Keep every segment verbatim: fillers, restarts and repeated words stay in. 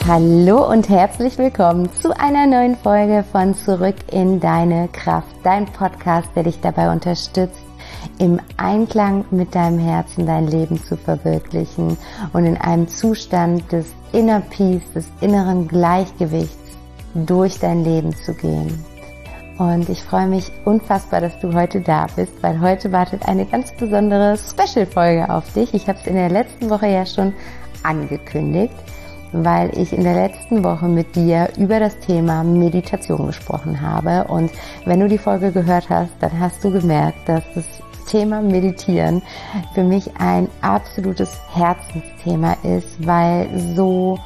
Hallo und herzlich willkommen zu einer neuen Folge von Zurück in deine Kraft, dein Podcast, der dich dabei unterstützt, im Einklang mit deinem Herzen dein Leben zu verwirklichen und in einem Zustand des Inner Peace, des inneren Gleichgewichts durch dein Leben zu gehen. Und ich freue mich unfassbar, dass du heute da bist, weil heute wartet eine ganz besondere Special-Folge auf dich. Ich habe es in der letzten Woche ja schon angekündigt, weil ich in der letzten Woche mit dir über das Thema Meditation gesprochen habe. Und wenn du die Folge gehört hast, dann hast du gemerkt, dass das Thema Meditieren für mich ein absolutes Herzensthema ist, weil so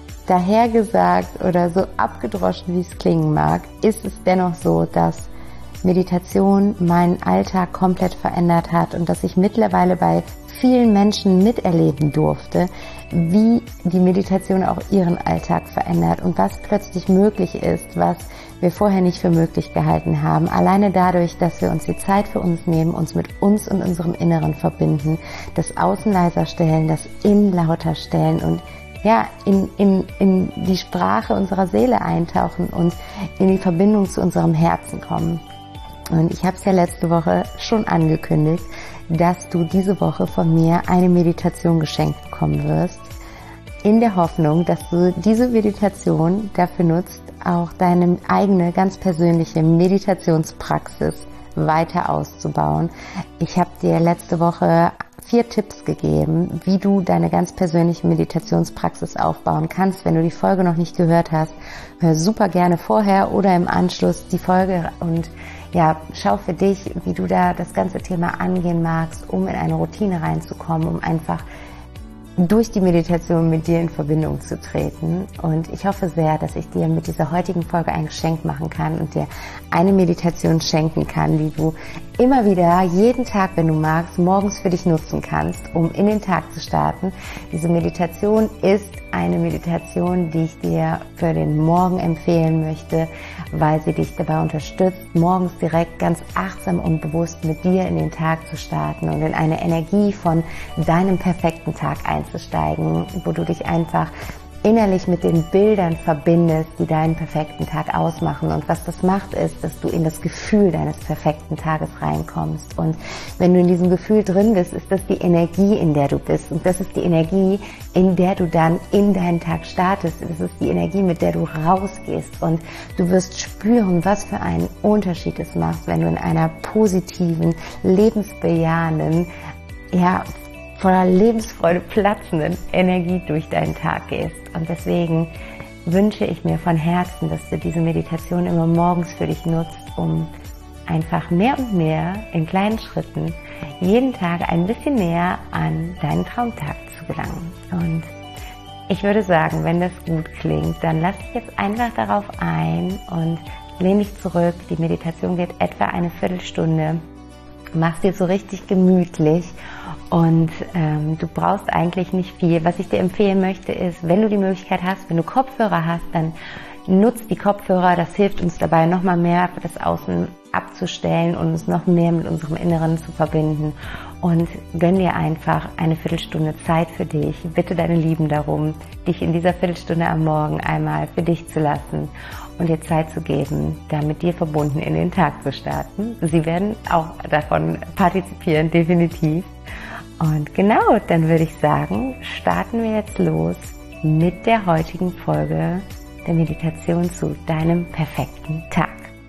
dahergesagt oder so abgedroschen, wie es klingen mag, ist es dennoch so, dass Meditation meinen Alltag komplett verändert hat und dass ich mittlerweile bei vielen Menschen miterleben durfte, wie die Meditation auch ihren Alltag verändert und was plötzlich möglich ist, was wir vorher nicht für möglich gehalten haben. Alleine dadurch, dass wir uns die Zeit für uns nehmen, uns mit uns und unserem Inneren verbinden, das Außen leiser stellen, das Innen lauter stellen und ja, in, in, in die Sprache unserer Seele eintauchen und in die Verbindung zu unserem Herzen kommen. Und ich habe es ja letzte Woche schon angekündigt, dass du diese Woche von mir eine Meditation geschenkt bekommen wirst, in der Hoffnung, dass du diese Meditation dafür nutzt, auch deine eigene ganz persönliche Meditationspraxis weiter auszubauen. Ich habe dir letzte Woche vier Tipps gegeben, wie du deine ganz persönliche Meditationspraxis aufbauen kannst. Wenn du die Folge noch nicht gehört hast, hör super gerne vorher oder im Anschluss die Folge und ja, schau für dich, wie du da das ganze Thema angehen magst, um in eine Routine reinzukommen, um einfach durch die Meditation mit dir in Verbindung zu treten. Und ich hoffe sehr, dass ich dir mit dieser heutigen Folge ein Geschenk machen kann und dir eine Meditation schenken kann, die du immer wieder, jeden Tag, wenn du magst, morgens für dich nutzen kannst, um in den Tag zu starten. Diese Meditation ist eine Meditation, die ich dir für den Morgen empfehlen möchte, weil sie dich dabei unterstützt, morgens direkt ganz achtsam und bewusst mit dir in den Tag zu starten und in eine Energie von deinem perfekten Tag einzusteigen, wo du dich einfach innerlich mit den Bildern verbindest, die deinen perfekten Tag ausmachen. Und was das macht, ist, dass du in das Gefühl deines perfekten Tages reinkommst. Und wenn du in diesem Gefühl drin bist, ist das die Energie, in der du bist. Und das ist die Energie, in der du dann in deinen Tag startest. Das ist die Energie, mit der du rausgehst. Und du wirst spüren, was für einen Unterschied es macht, wenn du in einer positiven, lebensbejahenden, ja, voller Lebensfreude platzenden Energie durch deinen Tag gehst. Und deswegen wünsche ich mir von Herzen, dass du diese Meditation immer morgens für dich nutzt, um einfach mehr und mehr in kleinen Schritten jeden Tag ein bisschen näher an deinen Traumtag zu gelangen. Und ich würde sagen, wenn das gut klingt, dann lass dich jetzt einfach darauf ein und lehn dich zurück. Die Meditation geht etwa eine Viertelstunde. Mach's dir so richtig gemütlich und ähm, du brauchst eigentlich nicht viel. Was ich dir empfehlen möchte ist, wenn du die Möglichkeit hast, wenn du Kopfhörer hast, dann nutz die Kopfhörer. Das hilft uns dabei, nochmal mehr für das Außen abzustellen und uns noch mehr mit unserem Inneren zu verbinden. Und gönn dir einfach eine Viertelstunde Zeit für dich. Bitte deine Lieben darum, dich in dieser Viertelstunde am Morgen einmal für dich zu lassen und dir Zeit zu geben, da mit dir verbunden in den Tag zu starten. Sie werden auch davon partizipieren, definitiv. Und genau, dann würde ich sagen, starten wir jetzt los mit der heutigen Folge der Meditation zu deinem perfekten Tag.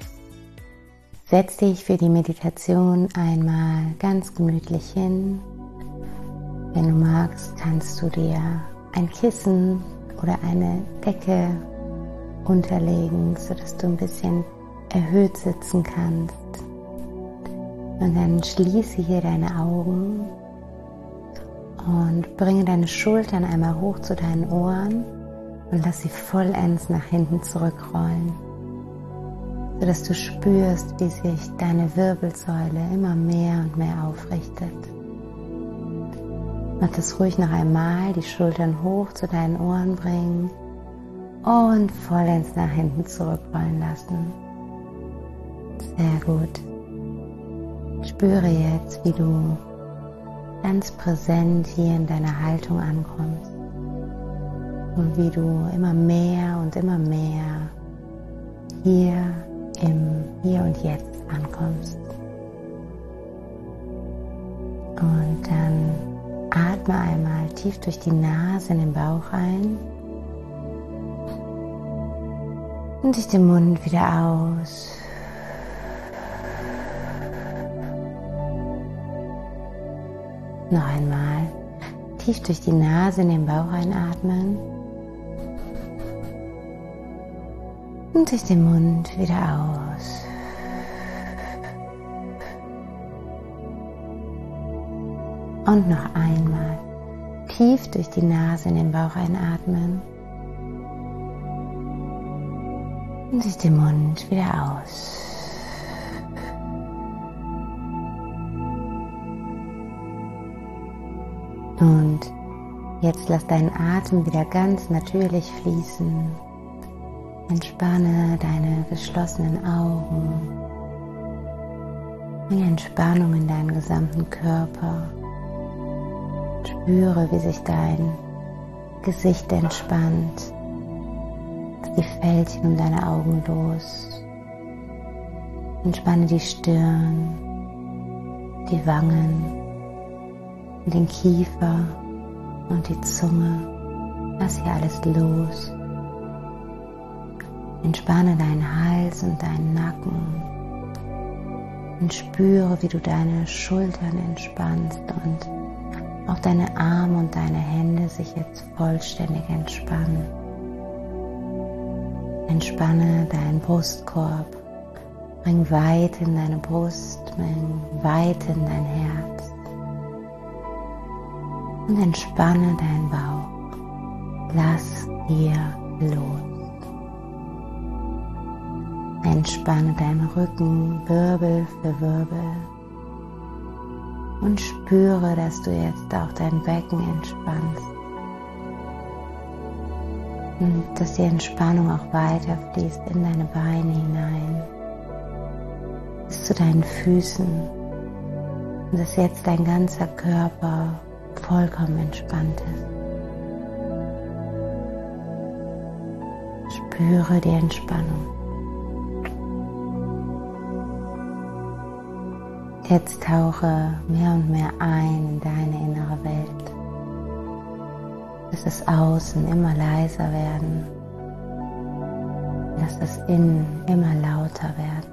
Setz dich für die Meditation einmal ganz gemütlich hin. Wenn du magst, kannst du dir ein Kissen oder eine Decke unterlegen, sodass du ein bisschen erhöht sitzen kannst. Und dann schließe hier deine Augen und bringe deine Schultern einmal hoch zu deinen Ohren und lass sie vollends nach hinten zurückrollen, sodass du spürst, wie sich deine Wirbelsäule immer mehr und mehr aufrichtet. Mach das ruhig noch einmal, die Schultern hoch zu deinen Ohren bringen und vollends nach hinten zurückrollen lassen. Sehr gut. Spüre jetzt, wie du ganz präsent hier in deiner Haltung ankommst. und wie du immer mehr und immer mehr hier im Hier und Jetzt ankommst. Und dann atme einmal tief durch die Nase in den Bauch ein und durch den Mund wieder aus. Noch einmal tief durch die Nase in den Bauch einatmen und durch den Mund wieder aus. Und noch einmal tief durch die Nase in den Bauch einatmen und durch den Mund wieder aus. Und jetzt lass deinen Atem wieder ganz natürlich fließen. Entspanne deine geschlossenen Augen. Bring Entspannung in deinen gesamten Körper. Spüre, wie sich dein Gesicht entspannt. Lass die Fältchen um deine Augen los. Entspanne die Stirn, die Wangen, den Kiefer und die Zunge. Lass hier alles los. Entspanne deinen Hals und deinen Nacken und spüre, wie du deine Schultern entspannst und auch deine Arme und deine Hände sich jetzt vollständig entspannen. Entspanne deinen Brustkorb, bring weit in deine Brust, bring weit in dein Herz. Und entspanne deinen Bauch. Lass hier los. Entspanne deinen Rücken Wirbel für Wirbel. Und spüre, dass du jetzt auch dein Becken entspannst. Und dass die Entspannung auch weiter fließt in deine Beine hinein. Bis zu deinen Füßen. Und dass jetzt dein ganzer Körper vollkommen entspannt ist. Spüre die Entspannung. Jetzt tauche mehr und mehr ein in deine innere Welt. Lass das Außen immer leiser werden. Lass das Innen immer lauter werden.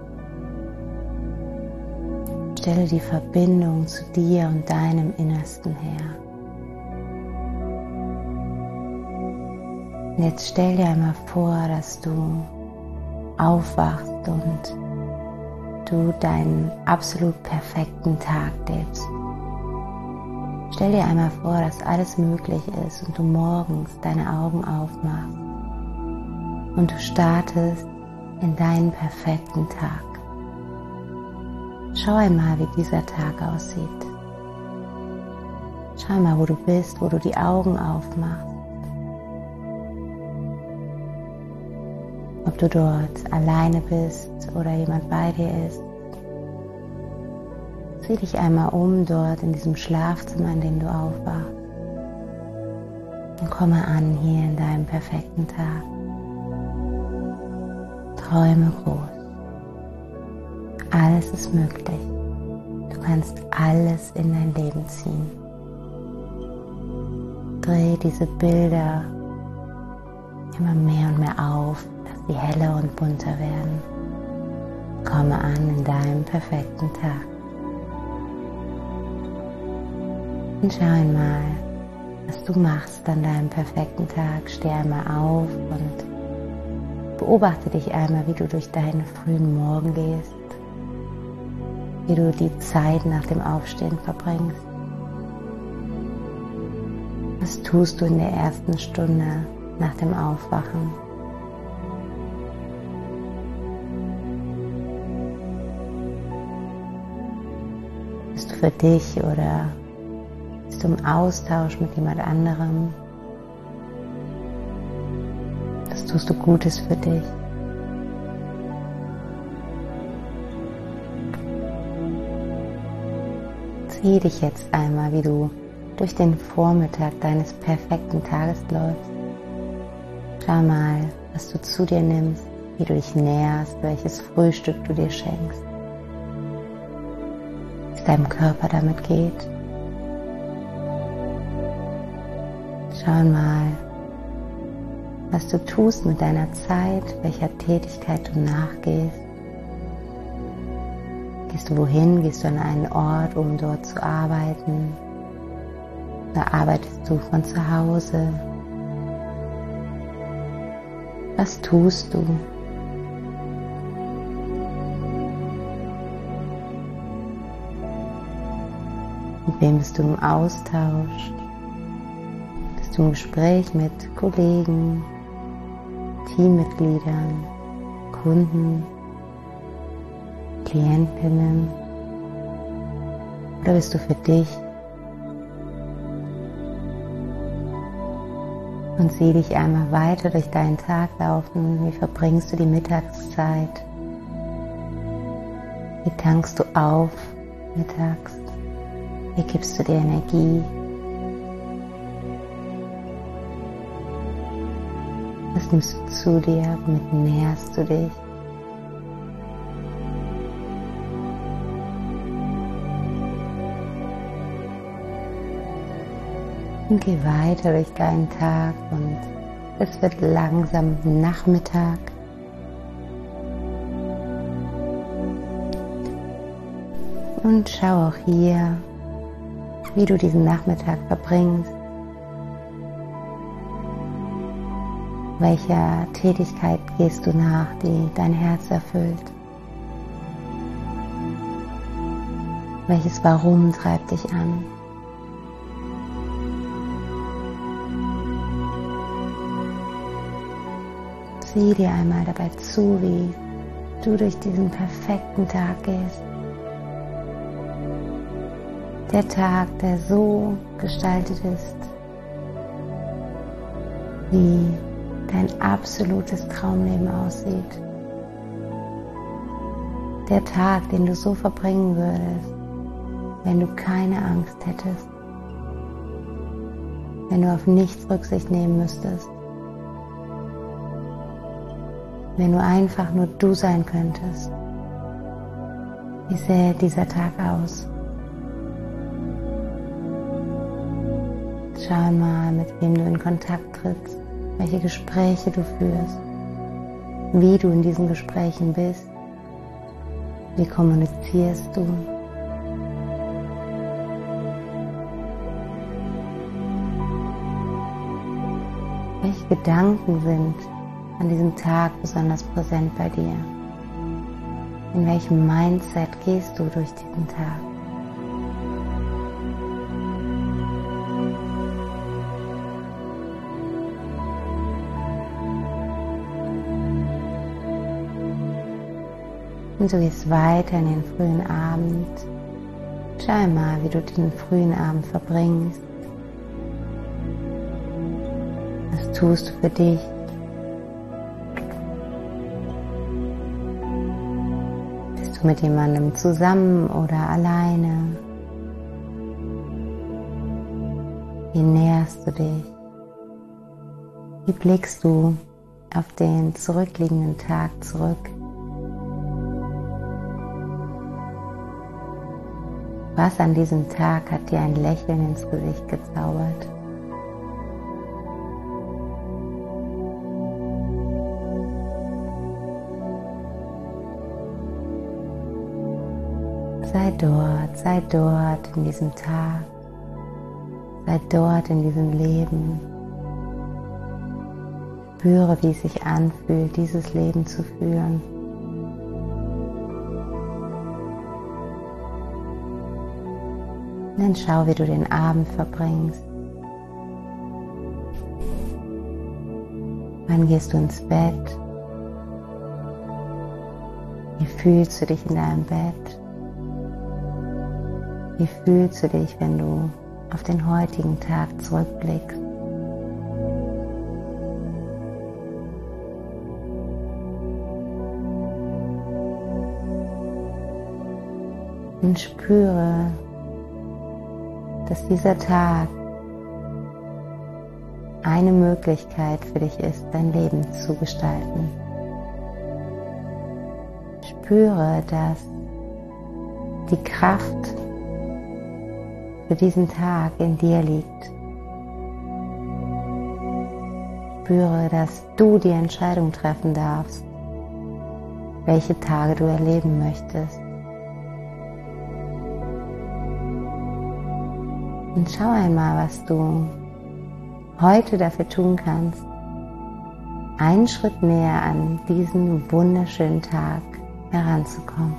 Stelle die Verbindung zu dir und deinem Innersten her. Und jetzt stell dir einmal vor, dass du aufwachst und du deinen absolut perfekten Tag lebst. Stell dir einmal vor, dass alles möglich ist und du morgens deine Augen aufmachst und du startest in deinen perfekten Tag. Schau einmal, wie dieser Tag aussieht. Schau mal, wo du bist, wo du die Augen aufmachst. Ob du dort alleine bist oder jemand bei dir ist. Sieh dich einmal um dort in diesem Schlafzimmer, in dem du aufwachst. Und komme an hier in deinem perfekten Tag. Träume groß. Alles ist möglich. Du kannst alles in dein Leben ziehen. Dreh diese Bilder immer mehr und mehr auf, dass sie heller und bunter werden. Komme an in deinem perfekten Tag. Und schau einmal, was du machst an deinem perfekten Tag. Steh einmal auf und beobachte dich einmal, wie du durch deinen frühen Morgen gehst. Wie du die Zeit nach dem Aufstehen verbringst. Was tust du in der ersten Stunde nach dem Aufwachen? Bist du für dich oder bist du im Austausch mit jemand anderem? Was tust du Gutes für dich? Sieh dich jetzt einmal, wie du durch den Vormittag deines perfekten Tages läufst. Schau mal, was du zu dir nimmst, wie du dich nährst, welches Frühstück du dir schenkst, wie es deinem Körper damit geht. Schau mal, was du tust mit deiner Zeit, welcher Tätigkeit du nachgehst. Gehst du wohin? Gehst du an einen Ort, um dort zu arbeiten? Oder arbeitest du von zu Hause? Was tust du? Mit wem bist du im Austausch? Bist du im Gespräch mit Kollegen, Teammitgliedern, Kunden, Klientinnen? Oder bist du für dich? Und sieh dich einmal weiter durch deinen Tag laufen. Wie verbringst du die Mittagszeit? Wie tankst du auf mittags? Wie gibst du dir Energie? Was nimmst du zu dir? Womit nährst du dich? Und geh weiter durch deinen Tag und es wird langsam Nachmittag. Und schau auch hier, wie du diesen Nachmittag verbringst. Welcher Tätigkeit gehst du nach, die dein Herz erfüllt? Welches Warum treibt dich an? Sieh dir einmal dabei zu, wie du durch diesen perfekten Tag gehst. Der Tag, der so gestaltet ist, wie dein absolutes Traumleben aussieht. Der Tag, den du so verbringen würdest, wenn du keine Angst hättest, wenn du auf nichts Rücksicht nehmen müsstest, wenn du einfach nur du sein könntest. Wie sähe dieser Tag aus? Schau mal, mit wem du in Kontakt trittst, welche Gespräche du führst, wie du in diesen Gesprächen bist, wie kommunizierst du. Welche Gedanken sind an diesem Tag besonders präsent bei dir? In welchem Mindset gehst du durch diesen Tag? Und du gehst weiter in den frühen Abend. Schau mal, wie du den frühen Abend verbringst. Was tust du für dich? Bist du mit jemandem zusammen oder alleine? Wie nährst du dich? Wie blickst du auf den zurückliegenden Tag zurück? Was an diesem Tag hat dir ein Lächeln ins Gesicht gezaubert? Sei dort, sei dort in diesem Tag, sei dort in diesem Leben. Spüre, wie es sich anfühlt, dieses Leben zu führen. Und dann schau, wie du den Abend verbringst. Wann gehst du ins Bett? Wie fühlst du dich in deinem Bett? Wie fühlst du dich, wenn du auf den heutigen Tag zurückblickst? Und spüre, dass dieser Tag eine Möglichkeit für dich ist, dein Leben zu gestalten. Spüre, dass die Kraft für diesen Tag in dir liegt. Spüre, dass du die Entscheidung treffen darfst, welche Tage du erleben möchtest. Und schau einmal, was du heute dafür tun kannst, einen Schritt näher an diesen wunderschönen Tag heranzukommen.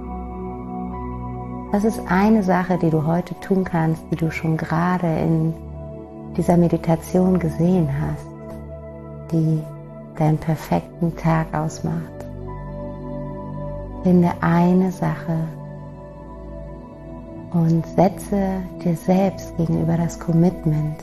Das ist eine Sache, die du heute tun kannst, die du schon gerade in dieser Meditation gesehen hast, die deinen perfekten Tag ausmacht. Finde eine Sache und setze dir selbst gegenüber das Commitment,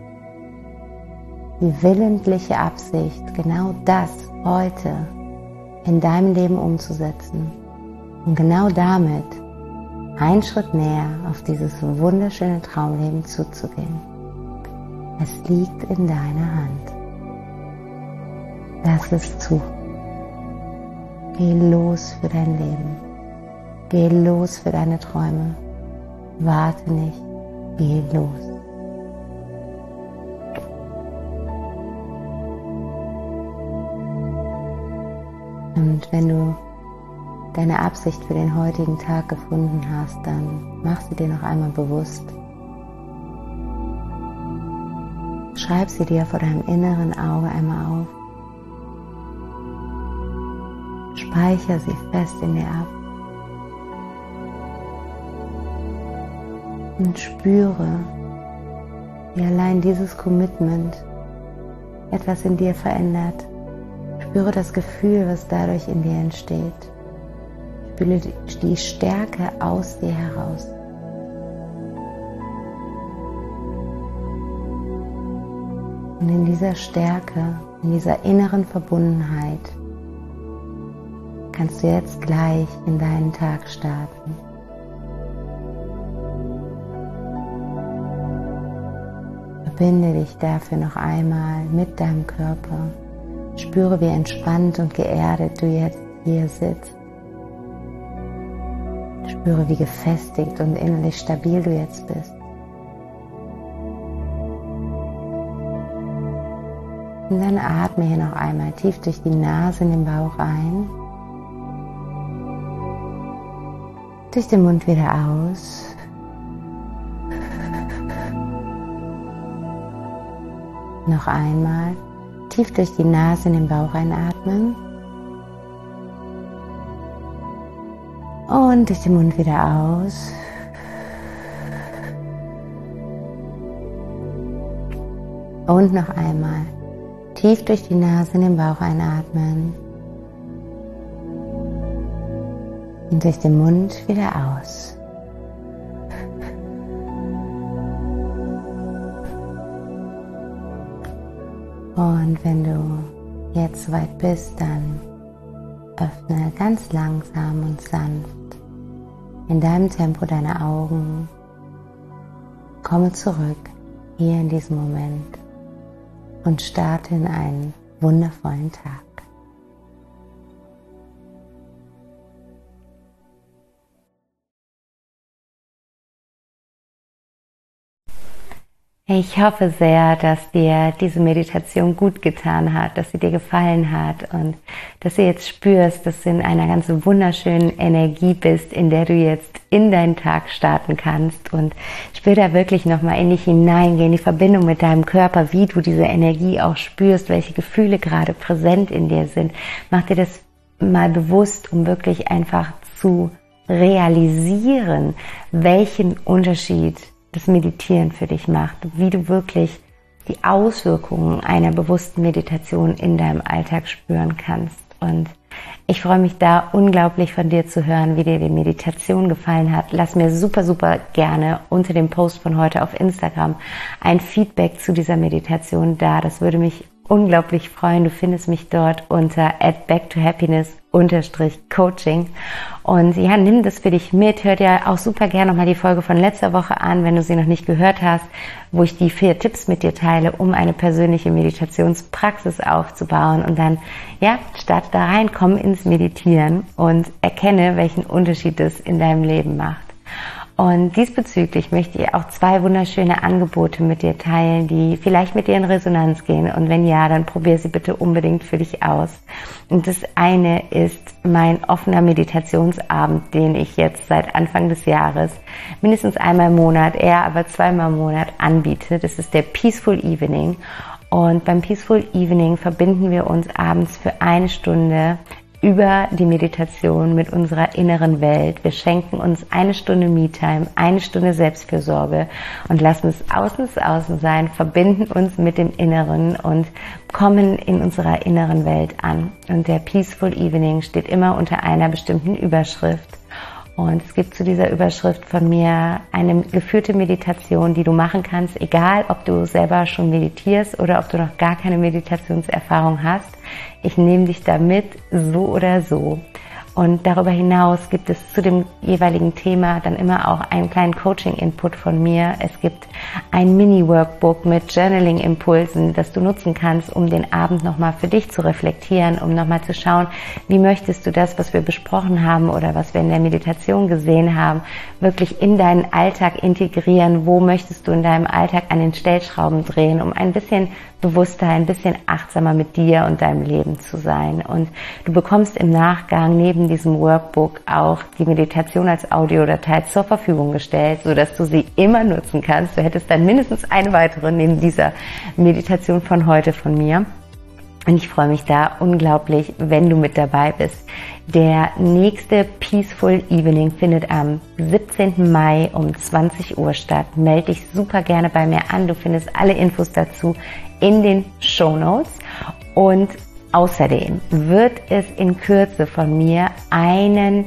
die willentliche Absicht, genau das heute in deinem Leben umzusetzen und genau damit einen Schritt näher auf dieses wunderschöne Traumleben zuzugehen. Es liegt in deiner Hand. Lass es zu. Geh los für dein Leben. Geh los für deine Träume. Warte nicht. Geh los. Und wenn du deine Absicht für den heutigen Tag gefunden hast, dann mach sie dir noch einmal bewusst. Schreib sie dir vor deinem inneren Auge einmal auf. Speicher sie fest in dir ab. Und spüre, wie allein dieses Commitment etwas in dir verändert. Spüre das Gefühl, was dadurch in dir entsteht. Spüre die Stärke aus dir heraus. Und in dieser Stärke, in dieser inneren Verbundenheit kannst du jetzt gleich in deinen Tag starten. Verbinde dich dafür noch einmal mit deinem Körper. Spüre, wie entspannt und geerdet du jetzt hier sitzt. Spüre, wie gefestigt und innerlich stabil du jetzt bist. Und dann atme hier noch einmal tief durch die Nase in den Bauch ein. Durch den Mund wieder aus. Noch einmal tief durch die Nase in den Bauch einatmen. Und durch den Mund wieder aus. Und noch einmal tief durch die Nase in den Bauch einatmen. Und durch den Mund wieder aus. Und wenn du jetzt soweit bist, dann öffne ganz langsam und sanft in deinem Tempo deine Augen. Komme zurück hier in diesem Moment und starte in einen wundervollen Tag. Ich hoffe sehr, dass dir diese Meditation gut getan hat, dass sie dir gefallen hat und dass du jetzt spürst, dass du in einer ganz wunderschönen Energie bist, in der du jetzt in deinen Tag starten kannst, und spür da wirklich nochmal in dich hineingehen, die Verbindung mit deinem Körper, wie du diese Energie auch spürst, welche Gefühle gerade präsent in dir sind. Mach dir das mal bewusst, um wirklich einfach zu realisieren, welchen Unterschied das Meditieren für dich macht, wie du wirklich die Auswirkungen einer bewussten Meditation in deinem Alltag spüren kannst. Und ich freue mich da unglaublich von dir zu hören, wie dir die Meditation gefallen hat. Lass mir super, super gerne unter dem Post von heute auf Instagram ein Feedback zu dieser Meditation da. Das würde mich unglaublich freuen. Du findest mich dort unter at back to happiness Coaching. Und ja, nimm das für dich mit. Hör dir auch super gerne nochmal die Folge von letzter Woche an, wenn du sie noch nicht gehört hast, wo ich die vier Tipps mit dir teile, um eine persönliche Meditationspraxis aufzubauen. Und dann, ja, starte da rein, komm ins Meditieren und erkenne, welchen Unterschied es in deinem Leben macht. Und diesbezüglich möchte ich auch zwei wunderschöne Angebote mit dir teilen, die vielleicht mit dir in Resonanz gehen. Und wenn ja, dann probier sie bitte unbedingt für dich aus. Und das eine ist mein offener Meditationsabend, den ich jetzt seit Anfang des Jahres mindestens einmal im Monat, eher aber zweimal im Monat anbiete. Das ist der Peaceful Evening. Und beim Peaceful Evening verbinden wir uns abends für eine Stunde über die Meditation mit unserer inneren Welt. Wir schenken uns eine Stunde Me-Time, eine Stunde Selbstfürsorge und lassen es außen es außen sein, verbinden uns mit dem Inneren und kommen in unserer inneren Welt an. Und der Peaceful Evening steht immer unter einer bestimmten Überschrift. Und es gibt zu dieser Überschrift von mir eine geführte Meditation, die du machen kannst, egal ob du selber schon meditierst oder ob du noch gar keine Meditationserfahrung hast. Ich nehme dich da mit, so oder so. Und darüber hinaus gibt es zu dem jeweiligen Thema dann immer auch einen kleinen Coaching-Input von mir. Es gibt ein Mini-Workbook mit Journaling-Impulsen, das du nutzen kannst, um den Abend nochmal für dich zu reflektieren, um nochmal zu schauen, wie möchtest du das, was wir besprochen haben oder was wir in der Meditation gesehen haben, wirklich in deinen Alltag integrieren. Wo möchtest du in deinem Alltag an den Stellschrauben drehen, um ein bisschen bewusster, ein bisschen achtsamer mit dir und deinem Leben zu sein. Und du bekommst im Nachgang neben diesem Workbook auch die Meditation als Audiodatei zur Verfügung gestellt, sodass du sie immer nutzen kannst. Du hättest dann mindestens eine weitere neben dieser Meditation von heute von mir. Und ich freue mich da unglaublich, wenn du mit dabei bist. Der nächste Peaceful Evening findet am siebzehnten Mai um zwanzig Uhr statt. Melde dich super gerne bei mir an. Du findest alle Infos dazu in den Shownotes. Und außerdem wird es in Kürze von mir einen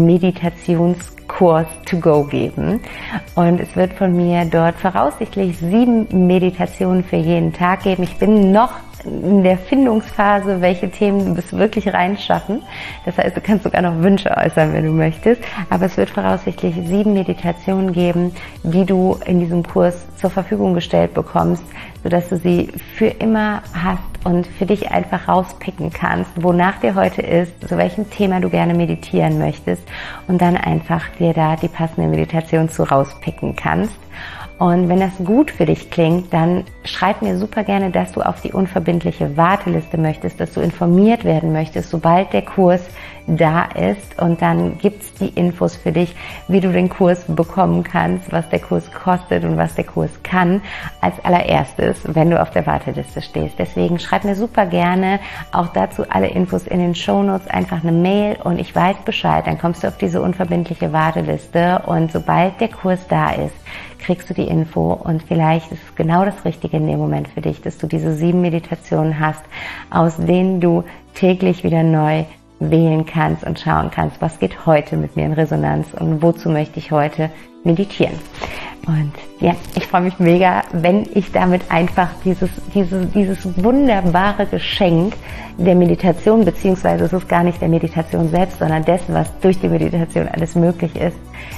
Meditationskurs to go geben. Und es wird von mir dort voraussichtlich sieben Meditationen für jeden Tag geben. Ich bin noch in der Findungsphase, welche Themen es wirklich reinschaffen. Das heißt, du kannst sogar noch Wünsche äußern, wenn du möchtest. Aber es wird voraussichtlich sieben Meditationen geben, die du in diesem Kurs zur Verfügung gestellt bekommst, sodass du sie für immer hast und für dich einfach rauspicken kannst, wonach dir heute ist, zu welchem Thema du gerne meditieren möchtest und dann einfach dir da die passende Meditation zu rauspicken kannst. Und wenn das gut für dich klingt, dann schreib mir super gerne, dass du auf die unverbindliche Warteliste möchtest, dass du informiert werden möchtest, sobald der Kurs da ist. Und dann gibt's die Infos für dich, wie du den Kurs bekommen kannst, was der Kurs kostet und was der Kurs kann, als allererstes, wenn du auf der Warteliste stehst. Deswegen schreib mir super gerne auch dazu alle Infos in den Shownotes, einfach eine Mail und ich weiß Bescheid. Dann kommst du auf diese unverbindliche Warteliste und sobald der Kurs da ist, kriegst du die Info und vielleicht ist es genau das Richtige in dem Moment für dich, dass du diese sieben Meditationen hast, aus denen du täglich wieder neu wählen kannst und schauen kannst, was geht heute mit mir in Resonanz und wozu möchte ich heute meditieren. Und ja, ich freue mich mega, wenn ich damit einfach dieses, dieses, dieses wunderbare Geschenk der Meditation, beziehungsweise es ist gar nicht der Meditation selbst, sondern dessen, was durch die Meditation alles möglich ist,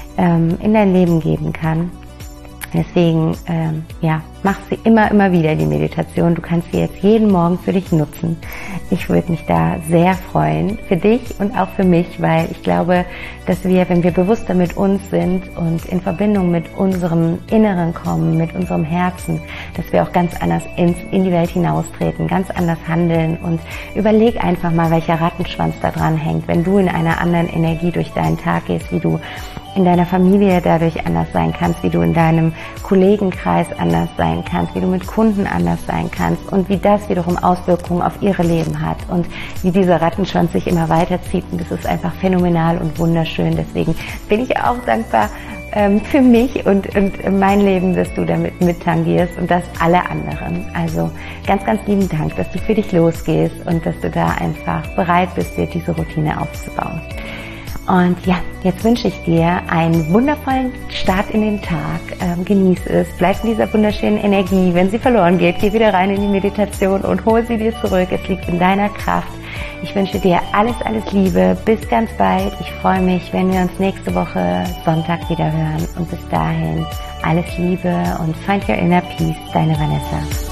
in dein Leben geben kann. Deswegen, ähm, ja, mach sie immer, immer wieder, die Meditation. Du kannst sie jetzt jeden Morgen für dich nutzen. Ich würde mich da sehr freuen, für dich und auch für mich, weil ich glaube, dass wir, wenn wir bewusster mit uns sind und in Verbindung mit unserem Inneren kommen, mit unserem Herzen, dass wir auch ganz anders ins, in die Welt hinaustreten, ganz anders handeln und überleg einfach mal, welcher Rattenschwanz da dran hängt, wenn du in einer anderen Energie durch deinen Tag gehst, wie du in deiner Familie dadurch anders sein kannst, wie du in deinem Kollegenkreis anders sein kannst, wie du mit Kunden anders sein kannst und wie das wiederum Auswirkungen auf ihre Leben hat und wie dieser Rattenschwanz sich immer weiterzieht und das ist einfach phänomenal und wunderschön. Deswegen bin ich auch dankbar ähm, für mich und, und mein Leben, dass du damit mittangierst und das alle anderen. Also ganz, ganz lieben Dank, dass du für dich losgehst und dass du da einfach bereit bist, dir diese Routine aufzubauen. Und ja, jetzt wünsche ich dir einen wundervollen Start in den Tag. Ähm, genieß es, bleib in dieser wunderschönen Energie. Wenn sie verloren geht, geh wieder rein in die Meditation und hol sie dir zurück. Es liegt in deiner Kraft. Ich wünsche dir alles, alles Liebe. Bis ganz bald. Ich freue mich, wenn wir uns nächste Woche Sonntag wieder hören. Und bis dahin alles Liebe und find your inner peace. Deine Vanessa.